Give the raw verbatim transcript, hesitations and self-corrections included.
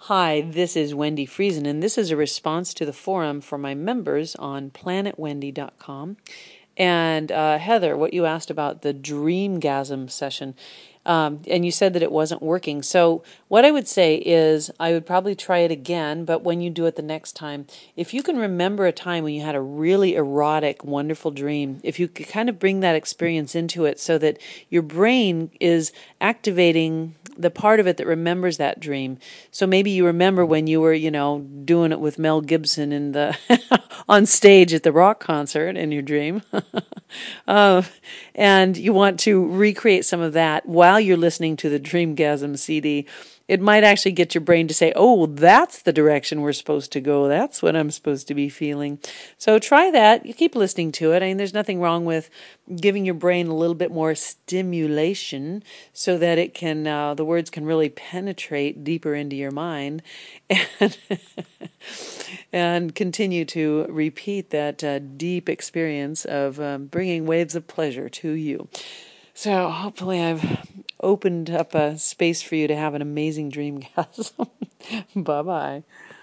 Hi, this is Wendy Friesen, and this is a response to the forum for my members on planet wendy dot com. And uh, Heather, what you asked about the Dreamgasm session, um, and you said that it wasn't working. So what I would say is I would probably try it again, but when you do it the next time, if you can remember a time when you had a really erotic, wonderful dream, if you could kind of bring that experience into it so that your brain is activating the part of it that remembers that dream. So maybe you remember when you were, you know, doing it with Mel Gibson in the on stage at the rock concert in your dream. uh, and you want to recreate some of that while you're listening to the Dreamgasm C D. It might actually get your brain to say, oh, that's the direction we're supposed to go. That's what I'm supposed to be feeling. So try that. You keep listening to it. I mean, there's nothing wrong with giving your brain a little bit more stimulation so that it can, uh, the words can really penetrate deeper into your mind and, and continue to repeat that uh, deep experience of um, bringing waves of pleasure to you. So hopefully I've opened up a space for you to have an amazing dreamgasm. Bye-bye.